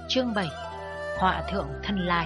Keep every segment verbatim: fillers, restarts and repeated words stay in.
Chương bảy. Họa thượng thân lai.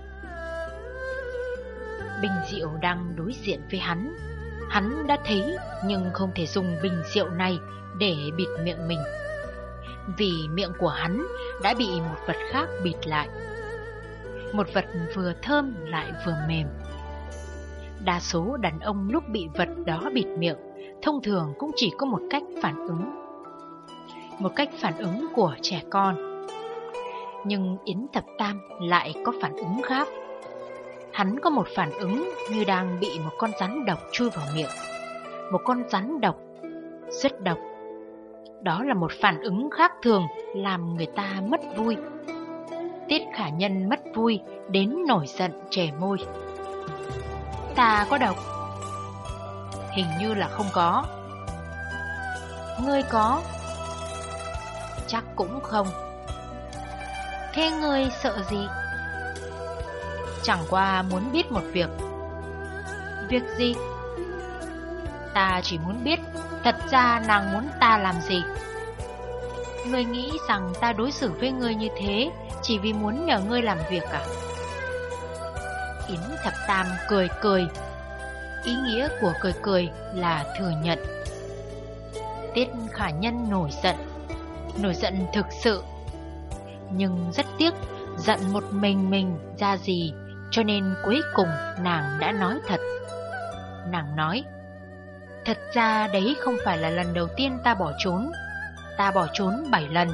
Bình rượu đang đối diện với hắn. Hắn đã thấy nhưng không thể dùng bình rượu này để bịt miệng mình, vì miệng của hắn đã bị một vật khác bịt lại. Một vật vừa thơm lại vừa mềm. Đa số đàn ông lúc bị vật đó bịt miệng thông thường cũng chỉ có một cách phản ứng, một cách phản ứng của trẻ con. Nhưng Yến Thập Tam lại có phản ứng khác. Hắn có một phản ứng như đang bị một con rắn độc chui vào miệng. Một con rắn độc, rất độc. Đó là một phản ứng khác thường làm người ta mất vui. Tiết Khả Nhân mất vui đến nổi giận chề môi. Ta có độc? Hình như là không có. Ngươi có? Chắc cũng không. Thế ngươi sợ gì? Chẳng qua muốn biết một việc. Việc gì? Ta chỉ muốn biết thật ra nàng muốn ta làm gì. Ngươi nghĩ rằng ta đối xử với ngươi như thế chỉ vì muốn nhờ ngươi làm việc à? Yến Thập Tam cười cười. Ý nghĩa của cười cười là thừa nhận. Tiết Khả Nhân nổi giận, nổi giận thực sự. Nhưng rất tiếc, giận một mình mình ra gì, cho nên cuối cùng nàng đã nói thật. Nàng nói, thật ra đấy không phải là lần đầu tiên ta bỏ trốn. Ta bỏ trốn bảy lần.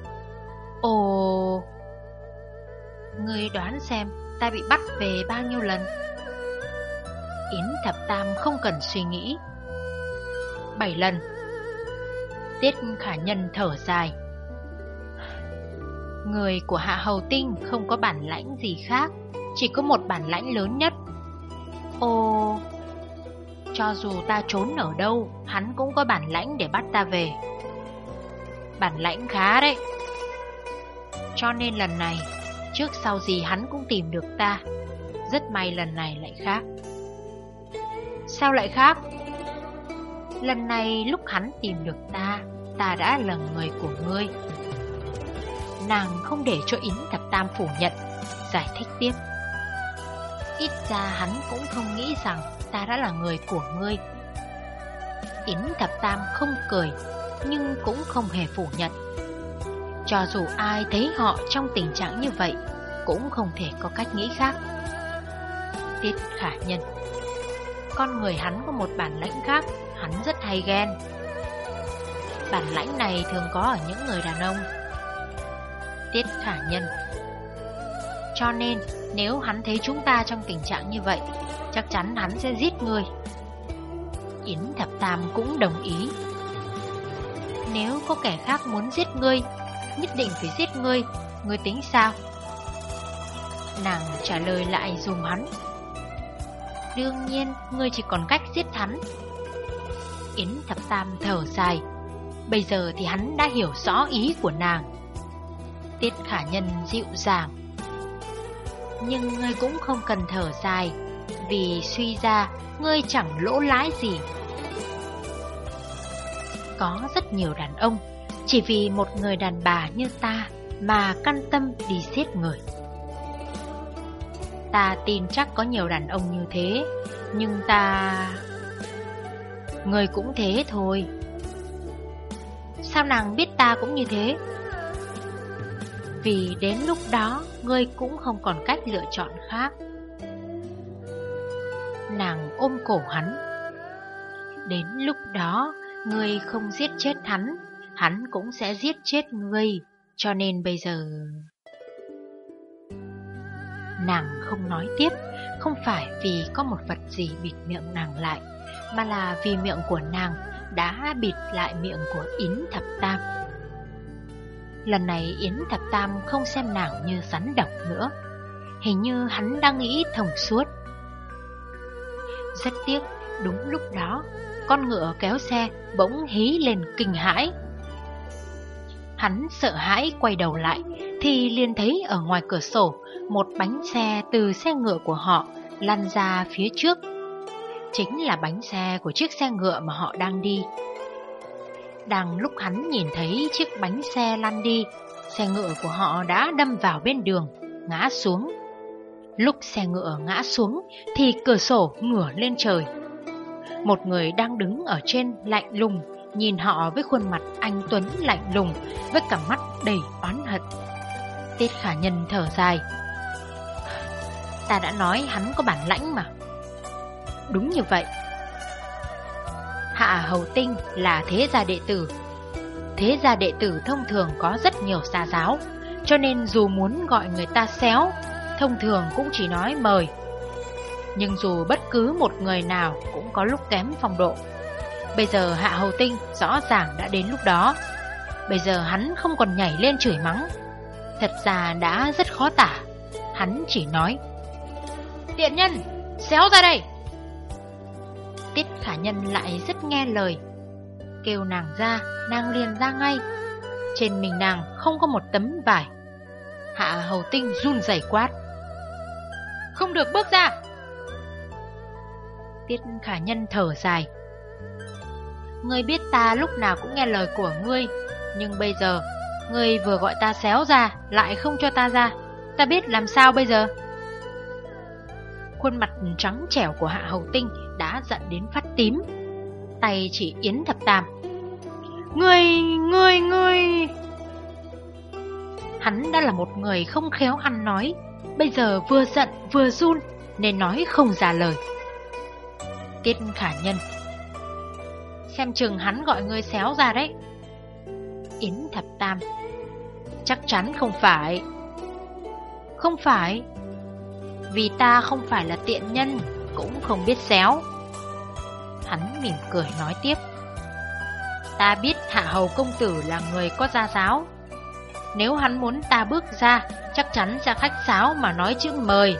Ồ, ngươi đoán xem ta bị bắt về bao nhiêu lần? Yến Thập Tam không cần suy nghĩ. Bảy lần. Tiết Khả Nhân thở dài. Người của Hạ Hầu Tinh không có bản lãnh gì khác, chỉ có một bản lãnh lớn nhất. Ồ, cho dù ta trốn ở đâu, hắn cũng có bản lãnh để bắt ta về. Bản lãnh khá đấy. Cho nên lần này, trước sau gì hắn cũng tìm được ta. Rất may lần này lại khác. Sao lại khác? Lần này lúc hắn tìm được ta, ta đã là người của ngươi. Nàng không để cho Yến Thập Tam phủ nhận, giải thích tiếp. Ít ra hắn cũng không nghĩ rằng ta đã là người của ngươi. Yến Thập Tam không cười, nhưng cũng không hề phủ nhận. Cho dù ai thấy họ trong tình trạng như vậy, cũng không thể có cách nghĩ khác. Tiết Khả Nhân, con người hắn có một bản lãnh khác, hắn rất hay ghen. Bản lãnh này thường có ở những người đàn ông. Tiết Khả Nhân, cho nên nếu hắn thấy chúng ta trong tình trạng như vậy, chắc chắn hắn sẽ giết ngươi. Yến Thập Tam cũng đồng ý. Nếu có kẻ khác muốn giết ngươi, nhất định phải giết ngươi, ngươi tính sao? Nàng trả lời lại dùm hắn. Đương nhiên, ngươi chỉ còn cách giết hắn. Yến Thập Tam thở dài. Bây giờ thì hắn đã hiểu rõ ý của nàng. Tiết Khả Nhân dịu dàng. Nhưng ngươi cũng không cần thở dài, vì suy ra ngươi chẳng lỗ lãi gì. Có rất nhiều đàn ông chỉ vì một người đàn bà như ta mà căn tâm đi giết người. Ta tin chắc có nhiều đàn ông như thế, nhưng ta... Ngươi cũng thế thôi. Sao nàng biết ta cũng như thế? Vì đến lúc đó ngươi cũng không còn cách lựa chọn khác. Nàng ôm cổ hắn. Đến lúc đó ngươi không giết chết hắn, hắn cũng sẽ giết chết ngươi. Cho nên bây giờ... Nàng không nói tiếp, không phải vì có một vật gì bịt miệng nàng lại, mà là vì miệng của nàng đã bịt lại miệng của Yến Thập Tam. Lần này Yến Thập Tam không xem nàng như rắn độc nữa. Hình như hắn đang nghĩ thông suốt. Rất tiếc, đúng lúc đó, con ngựa kéo xe bỗng hí lên kinh hãi. Hắn sợ hãi quay đầu lại, thì liền thấy ở ngoài cửa sổ một bánh xe từ xe ngựa của họ lăn ra phía trước. Chính là bánh xe của chiếc xe ngựa mà họ đang đi. Đang lúc hắn nhìn thấy chiếc bánh xe lăn đi, xe ngựa của họ đã đâm vào bên đường, ngã xuống. Lúc xe ngựa ngã xuống thì cửa sổ ngửa lên trời. Một người đang đứng ở trên lạnh lùng nhìn họ với khuôn mặt anh tuấn lạnh lùng, với cả mắt đầy oán hận. Tiết Khả Nhân thở dài. Ta đã nói hắn có bản lãnh mà. Đúng như vậy. Hạ Hầu Tinh là thế gia đệ tử. Thế gia đệ tử thông thường có rất nhiều gia giáo, cho nên dù muốn gọi người ta xéo, thông thường cũng chỉ nói mời. Nhưng dù bất cứ một người nào cũng có lúc kém phong độ. Bây giờ Hạ Hầu Tinh rõ ràng đã đến lúc đó. Bây giờ hắn không còn nhảy lên chửi mắng, thật ra đã rất khó tả. Hắn chỉ nói: tiện nhân, xéo ra đây. Tiết Khả Nhân lại rất nghe lời. Kêu nàng ra, nàng liền ra ngay. Trên mình nàng không có một tấm vải. Hạ Hầu Tinh run rẩy quát: không được bước ra. Tiết Khả Nhân thở dài. Ngươi biết ta lúc nào cũng nghe lời của ngươi, nhưng bây giờ ngươi vừa gọi ta xéo ra, lại không cho ta ra, ta biết làm sao bây giờ? Khuôn mặt trắng trẻo của Hạ Hầu Tinh đã giận đến phát tím. Tay chỉ Yến Thập Tam. Ngươi, ngươi, ngươi. Hắn đã là một người không khéo ăn nói, bây giờ vừa giận vừa run nên nói không ra lời. Tiết Khả Nhân: xem chừng hắn gọi ngươi xéo ra đấy. Yến Thập Tam: chắc chắn không phải. Không phải? Vì ta không phải là tiện nhân, cũng không biết xéo. Hắn mỉm cười nói tiếp: ta biết Hạ Hầu công tử là người có gia giáo. Nếu hắn muốn ta bước ra, chắc chắn sẽ khách sáo mà nói chữ mời.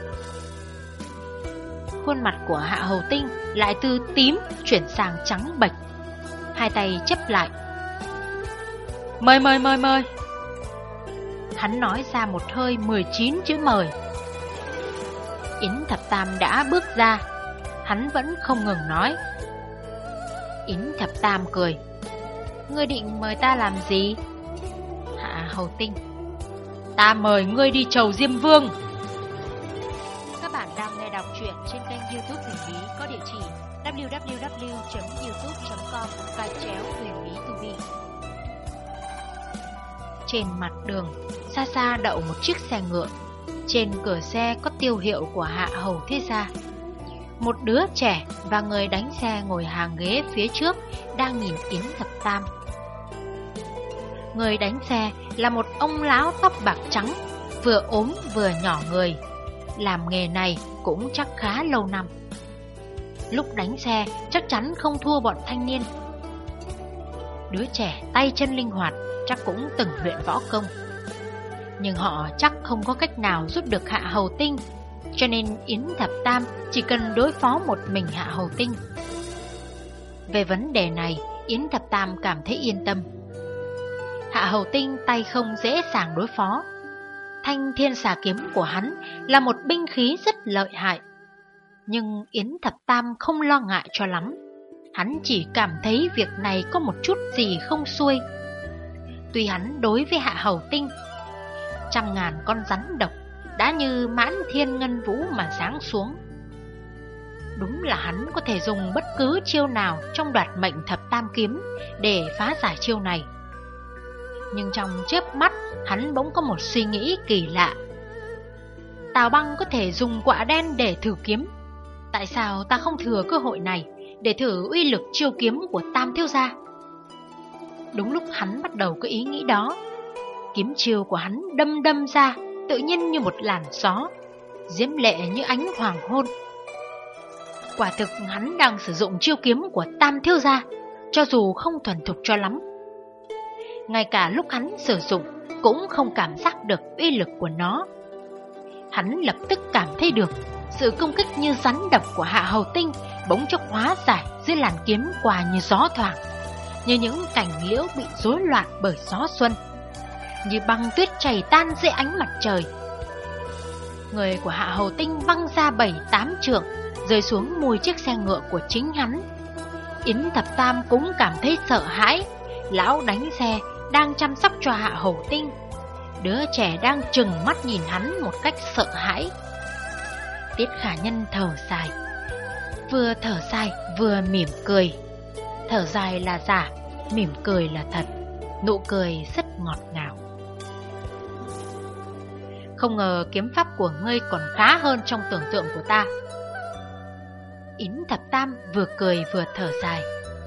Khuôn mặt của Hạ Hầu Tinh lại từ tím chuyển sang trắng bệch. Hai tay chấp lại. Mời mời mời mời. Hắn nói ra một hơi mười chín chữ mời. Yến Thập Tam đã bước ra, hắn vẫn không ngừng nói. Yến Thập Tam cười: ngươi định mời ta làm gì? Hạ Hầu Tinh: ta mời ngươi đi chầu Diêm Vương. Các bạn đang nghe đọc truyện trên kênh YouTube Huyền Bí có địa chỉ w w w chấm youtube chấm com gạch chéo huyền bí tu vi. Trên mặt đường, xa xa đậu một chiếc xe ngựa. Trên cửa xe có tiêu hiệu của Hạ Hầu Thế Gia. Một đứa trẻ và người đánh xe ngồi hàng ghế phía trước đang nhìn Yến Thập Tam. Người đánh xe là một ông lão tóc bạc trắng, vừa ốm vừa nhỏ người. Làm nghề này cũng chắc khá lâu năm. Lúc đánh xe chắc chắn không thua bọn thanh niên. Đứa trẻ tay chân linh hoạt, chắc cũng từng luyện võ công. Nhưng họ chắc không có cách nào giúp được Hạ Hầu Tinh, cho nên Yến Thập Tam chỉ cần đối phó một mình Hạ Hầu Tinh. Về vấn đề này, Yến Thập Tam cảm thấy yên tâm. Hạ Hầu Tinh tay không dễ dàng đối phó. Thanh Thiên Xà Kiếm của hắn là một binh khí rất lợi hại. Nhưng Yến Thập Tam không lo ngại cho lắm. Hắn chỉ cảm thấy việc này có một chút gì không xuôi. Tuy hắn đối với Hạ Hầu Tinh, trăm ngàn con rắn độc đã như mãn thiên ngân vũ mà giáng xuống. Đúng là hắn có thể dùng bất cứ chiêu nào trong đoạt mệnh thập tam kiếm để phá giải chiêu này. Nhưng trong chớp mắt, hắn bỗng có một suy nghĩ kỳ lạ. Tào Băng có thể dùng quạ đen để thử kiếm, tại sao ta không thừa cơ hội này để thử uy lực chiêu kiếm của Tam thiếu gia? Đúng lúc hắn bắt đầu có ý nghĩ đó, kiếm chiêu của hắn đâm đâm ra, tự nhiên như một làn gió, diễm lệ như ánh hoàng hôn. Quả thực hắn đang sử dụng chiêu kiếm của Tam thiếu gia, cho dù không thuần thục cho lắm. Ngay cả lúc hắn sử dụng cũng không cảm giác được uy lực của nó. Hắn lập tức cảm thấy được sự công kích như rắn độc của Hạ Hầu Tinh bỗng chốc hóa giải dưới làn kiếm qua như gió thoảng, như những cành liễu bị rối loạn bởi gió xuân, như băng tuyết chảy tan dưới ánh mặt trời. Người của Hạ Hầu Tinh văng ra bảy tám trượng, rơi xuống mùi chiếc xe ngựa của chính hắn. Yến Thập Tam cũng cảm thấy sợ hãi. Lão đánh xe đang chăm sóc cho Hạ Hầu Tinh, đứa trẻ đang trừng mắt nhìn hắn một cách sợ hãi. Tiết Khả Nhân thở dài, vừa thở dài vừa mỉm cười. Thở dài là giả, mỉm cười là thật, nụ cười rất ngọt ngào. Không ngờ kiếm pháp của ngươi còn khá hơn trong tưởng tượng của ta. Yến Thập Tam vừa cười vừa thở dài.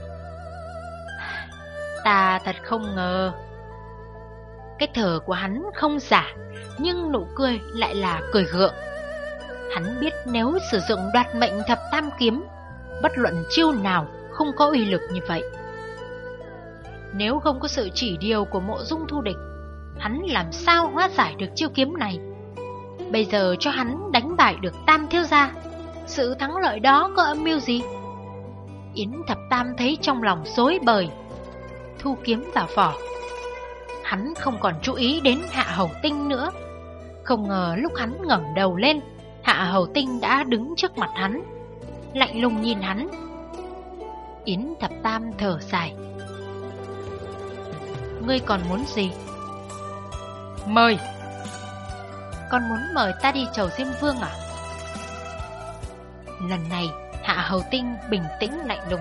Ta thật không ngờ. Cái thở của hắn không giả, nhưng nụ cười lại là cười gượng. Hắn biết nếu sử dụng đoạt mệnh thập tam kiếm, bất luận chiêu nào không có uy lực như vậy. Nếu không có sự chỉ điều của Mộ Dung Thu Địch, hắn làm sao hóa giải được chiêu kiếm này? Bây giờ cho hắn đánh bại được Tam thiếu gia, sự thắng lợi đó có âm mưu gì? Yến Thập Tam thấy trong lòng rối bời, thu kiếm vào vỏ. Hắn không còn chú ý đến Hạ Hầu Tinh nữa. Không ngờ lúc hắn ngẩng đầu lên, Hạ Hầu Tinh đã đứng trước mặt hắn, lạnh lùng nhìn hắn. Yến Thập Tam thở dài. Ngươi còn muốn gì? Mời. Con muốn mời ta đi chầu Diêm Vương à? Lần này Hạ Hầu Tinh bình tĩnh lạnh lùng.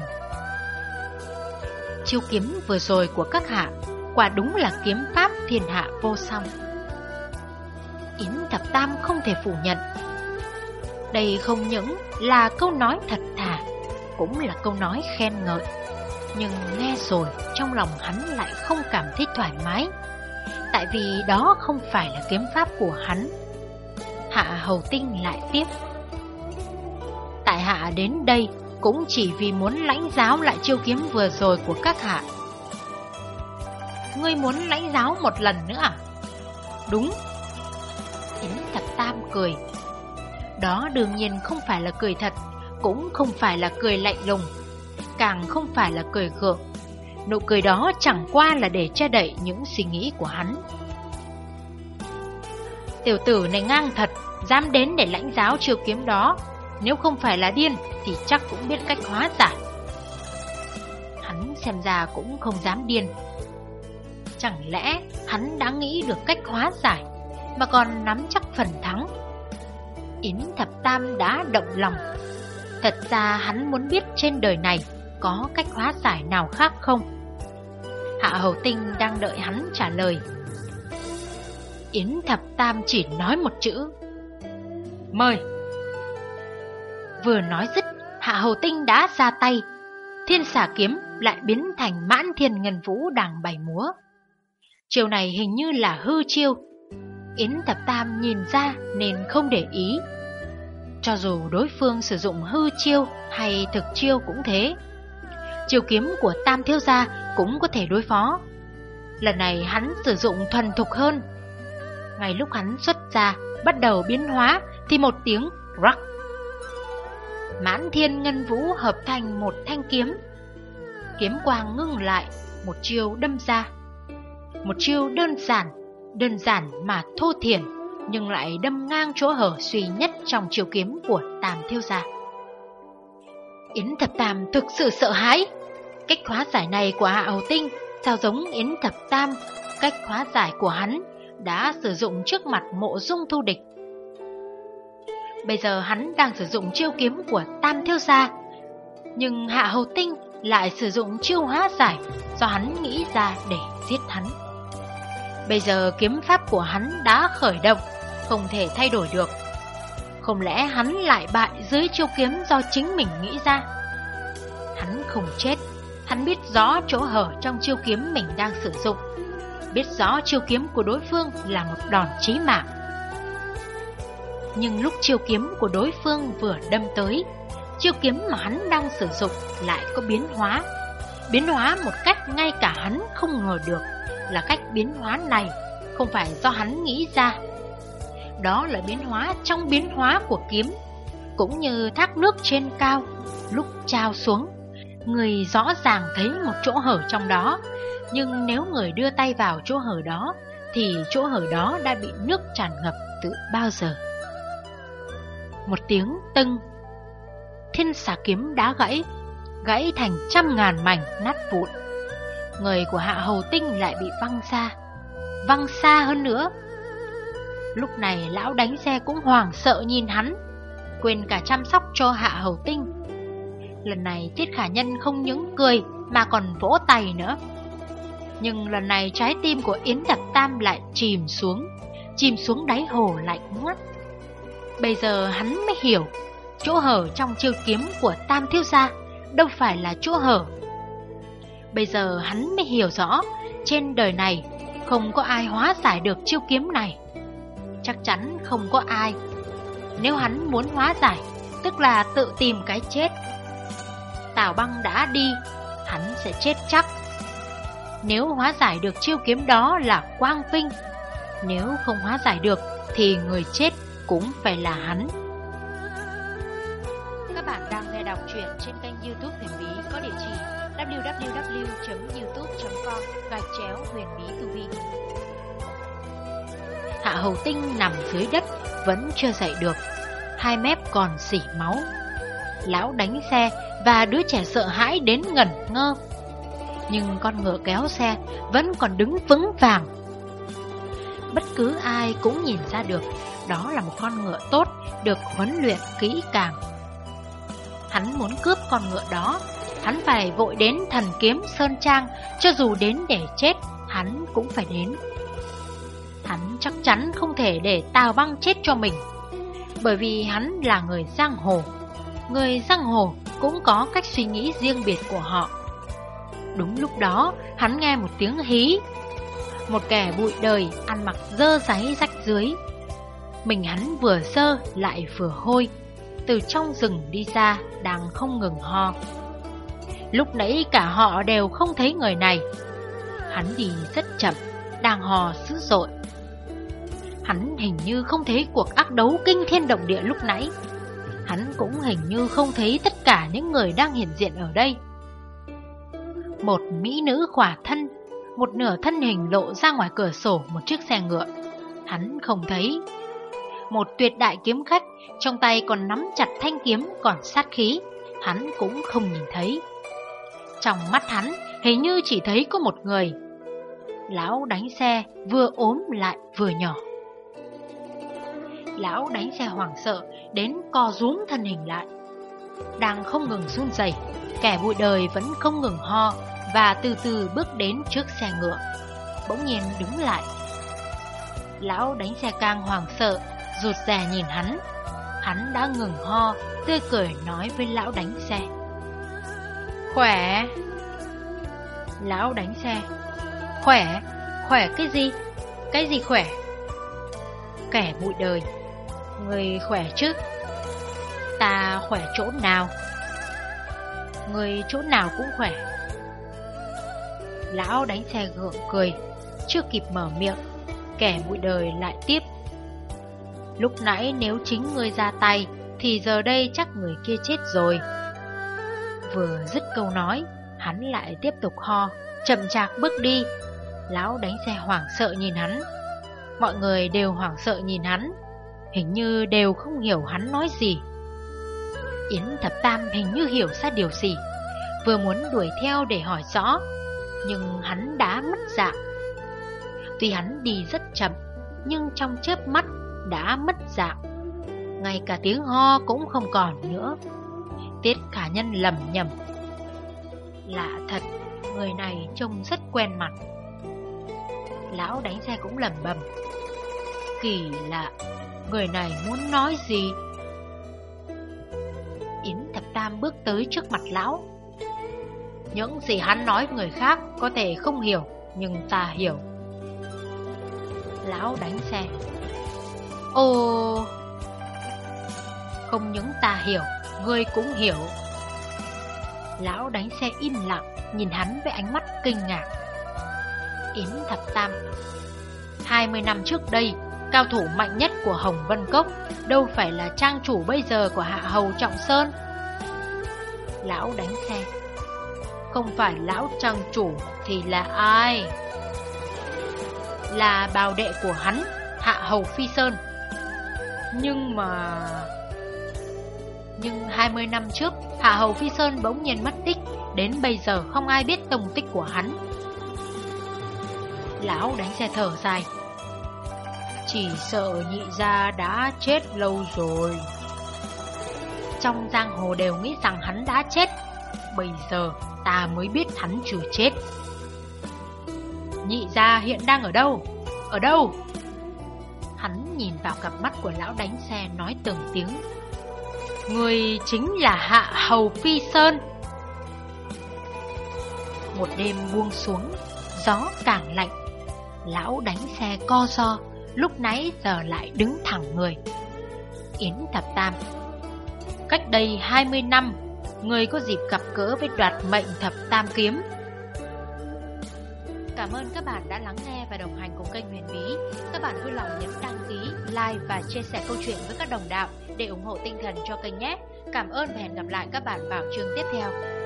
Chiêu kiếm vừa rồi của các hạ quả đúng là kiếm pháp thiên hạ vô song. Yến Thập Tam không thể phủ nhận. Đây không những là câu nói thật thà, cũng là câu nói khen ngợi. Nhưng nghe rồi trong lòng hắn lại không cảm thấy thoải mái, tại vì đó không phải là kiếm pháp của hắn. Hạ Hầu Tinh lại tiếp. Tại hạ đến đây cũng chỉ vì muốn lãnh giáo lại chiêu kiếm vừa rồi của các hạ. Ngươi muốn lãnh giáo một lần nữa à? Đúng. Yến Thập Tam cười. Đó đương nhiên không phải là cười thật, cũng không phải là cười lạnh lùng, càng không phải là cười gượng. Nụ cười đó chẳng qua là để che đậy những suy nghĩ của hắn. Tiểu tử này ngang thật, dám đến để lãnh giáo chiêu kiếm đó. Nếu không phải là điên thì chắc cũng biết cách hóa giải. Hắn xem ra cũng không dám điên. Chẳng lẽ hắn đã nghĩ được cách hóa giải mà còn nắm chắc phần thắng? Yến Thập Tam đã động lòng. Thật ra hắn muốn biết trên đời này có cách hóa giải nào khác không. Hạ Hầu Tinh đang đợi hắn trả lời. Yến Thập Tam chỉ nói một chữ: mời. Vừa nói dứt, Hạ Hầu Tinh đã ra tay. Thiên Xà kiếm lại biến thành Mãn Thiên Ngân Vũ đang bày múa. Chiêu này hình như là hư chiêu. Yến Thập Tam nhìn ra nên không để ý. Cho dù đối phương sử dụng hư chiêu hay thực chiêu cũng thế, chiêu kiếm của Tam thiếu gia cũng có thể đối phó. Lần này hắn sử dụng thuần thục hơn. Ngay lúc hắn xuất ra bắt đầu biến hóa thì một tiếng rắc, Mãn Thiên Ngân Vũ hợp thành một thanh kiếm. Kiếm quang ngưng lại, một chiêu đâm ra. Một chiêu đơn giản, đơn giản mà thô thiển, nhưng lại đâm ngang chỗ hở duy nhất trong chiêu kiếm của Tam thiếu gia. Yến Thập Tam thực sự sợ hãi. Cách hóa giải này của Hạ Hầu Tinh sao giống Yến Thập Tam, cách hóa giải của hắn đã sử dụng trước mặt Mộ Dung Thu Địch. Bây giờ hắn đang sử dụng chiêu kiếm của Tam thiếu gia, nhưng Hạ Hầu Tinh lại sử dụng chiêu hóa giải do hắn nghĩ ra để giết hắn. Bây giờ kiếm pháp của hắn đã khởi động, không thể thay đổi được. Không lẽ hắn lại bại dưới chiêu kiếm do chính mình nghĩ ra? Hắn không chết. Hắn biết rõ chỗ hở trong chiêu kiếm mình đang sử dụng, biết rõ chiêu kiếm của đối phương là một đòn chí mạng. Nhưng lúc chiêu kiếm của đối phương vừa đâm tới, chiêu kiếm mà hắn đang sử dụng lại có biến hóa. Biến hóa một cách ngay cả hắn không ngờ được. Là cách biến hóa này không phải do hắn nghĩ ra. Đó là biến hóa trong biến hóa của kiếm. Cũng như thác nước trên cao, lúc trao xuống, người rõ ràng thấy một chỗ hở trong đó, nhưng nếu người đưa tay vào chỗ hở đó thì chỗ hở đó đã bị nước tràn ngập từ bao giờ. Một tiếng tưng, Thiên Xà kiếm đã gãy, gãy thành trăm ngàn mảnh nát vụn. Người của Hạ Hầu Tinh lại bị văng xa. Văng xa hơn nữa Lúc này lão đánh xe cũng hoảng sợ nhìn hắn, quên cả chăm sóc cho Hạ Hầu Tinh. Lần này Tiết Khả Nhân không những cười mà còn vỗ tay nữa. Nhưng lần này trái tim của Yến Thập Tam lại chìm xuống, chìm xuống đáy hồ lạnh ngắt. Bây giờ hắn mới hiểu, chỗ hở trong chiêu kiếm của Tam thiếu gia đâu phải là chỗ hở. Bây giờ hắn mới hiểu rõ, trên đời này không có ai hóa giải được chiêu kiếm này. Chắc chắn không có ai. Nếu hắn muốn hóa giải, tức là tự tìm cái chết. Tào Băng đã đi, hắn sẽ chết chắc. Nếu hóa giải được chiêu kiếm đó là Quang Vinh, nếu không hóa giải được thì người chết cũng phải là hắn. Các bạn đang nghe đọc truyện trên kênh YouTube Huyền Bí có địa chỉ w w w chấm youtube chấm com gạch chéo huyền bí tu vi. Hạ Hầu Tinh nằm dưới đất vẫn chưa dậy được, hai mép còn rỉ máu. Lão đánh xe và đứa trẻ sợ hãi đến ngẩn ngơ, nhưng con ngựa kéo xe vẫn còn đứng vững vàng. Bất cứ ai cũng nhìn ra được đó là một con ngựa tốt, được huấn luyện kỹ càng. Hắn muốn cướp con ngựa đó, hắn phải vội đến Thần Kiếm Sơn Trang, cho dù đến để chết, hắn cũng phải đến. Hắn chắc chắn không thể để Tào Băng chết cho mình, bởi vì hắn là người giang hồ. Người giang hồ cũng có cách suy nghĩ riêng biệt của họ. Đúng lúc đó, hắn nghe một tiếng hí. Một kẻ bụi đời ăn mặc dơ dáy rách rưới, mình hắn vừa dơ lại vừa hôi, từ trong rừng đi ra đang không ngừng ho. Lúc nãy cả họ đều không thấy người này. Hắn đi rất chậm, đang hò dữ dội. Hắn hình như không thấy cuộc ác đấu kinh thiên động địa lúc nãy. Hắn cũng hình như không thấy tất cả những người đang hiện diện ở đây. Một mỹ nữ khỏa thân, một nửa thân hình lộ ra ngoài cửa sổ một chiếc xe ngựa, hắn không thấy. Một tuyệt đại kiếm khách, trong tay còn nắm chặt thanh kiếm còn sát khí, hắn cũng không nhìn thấy. Trong mắt hắn hình như chỉ thấy có một người. Lão đánh xe vừa ốm lại vừa nhỏ. Lão đánh xe hoảng sợ đến co rúm thân hình lại. Đang không ngừng run rẩy, kẻ bụi đời vẫn không ngừng ho và từ từ bước đến trước xe ngựa, bỗng nhiên đứng lại. Lão đánh xe càng hoảng sợ, rụt rè nhìn hắn. Hắn đã ngừng ho, tươi cười nói với lão đánh xe: "Khỏe." Lão đánh xe: "Khỏe? Khỏe cái gì? Cái gì khỏe?" Kẻ bụi đời: "Người khỏe chứ?" "Ta khỏe chỗ nào?" "Người chỗ nào cũng khỏe." Lão đánh xe gượng cười, chưa kịp mở miệng, kẻ bụi đời lại tiếp: "Lúc nãy nếu chính ngươi ra tay thì giờ đây chắc người kia chết rồi." Vừa dứt câu nói, hắn lại tiếp tục ho, chậm chạp bước đi. Lão đánh xe hoảng sợ nhìn hắn. Mọi người đều hoảng sợ nhìn hắn, hình như đều không hiểu hắn nói gì. Yến Thập Tam hình như hiểu ra điều gì, vừa muốn đuổi theo để hỏi rõ, nhưng hắn đã mất dạng. Tuy hắn đi rất chậm, nhưng trong chớp mắt đã mất dạng. Ngay cả tiếng ho cũng không còn nữa. Tiết Khả Nhân lẩm nhẩm: "Lạ thật, người này trông rất quen mặt." Lão đánh xe cũng lẩm bẩm: "Kỳ lạ, người này muốn nói gì?" Yến Thập Tam bước tới trước mặt lão: "Những gì hắn nói người khác có thể không hiểu, nhưng ta hiểu." Lão đánh xe: "Ồ, không những ta hiểu, ngươi cũng hiểu." Lão đánh xe im lặng, nhìn hắn với ánh mắt kinh ngạc. Yến Thập Tam: Hai mươi năm trước đây, cao thủ mạnh nhất của Hồng Vân Cốc đâu phải là trang chủ bây giờ của Hạ Hầu Trọng Sơn." Lão đánh xe: "Không phải lão trang chủ thì là ai?" "Là bào đệ của hắn, Hạ Hầu Phi Sơn." Nhưng mà... Nhưng hai mươi năm trước, Hạ Hầu Phi Sơn bỗng nhiên mất tích, đến bây giờ không ai biết tung tích của hắn. Lão đánh xe thở dài: Chỉ sợ nhị gia đã chết lâu rồi. Trong giang hồ đều nghĩ rằng hắn đã chết. Bây giờ ta mới biết hắn chưa chết. Nhị gia hiện đang ở đâu? Ở đâu? Hắn nhìn vào cặp mắt của lão đánh xe nói từng tiếng. Người chính là Hạ Hầu Phi Sơn. Một đêm buông xuống, gió càng lạnh. Lão đánh xe co ro, lúc nãy giờ lại đứng thẳng người. Yến Thập Tam. Cách đây hai mươi năm, người có dịp gặp gỡ với đoạt mệnh Thập Tam Kiếm. Cảm ơn các bạn đã lắng nghe và đồng hành cùng kênh Huyền Bí. Các bạn vui lòng nhấn đăng ký, like và chia sẻ câu chuyện với các đồng đạo để ủng hộ tinh thần cho kênh nhé. Cảm ơn và hẹn gặp lại các bạn vào chương tiếp theo.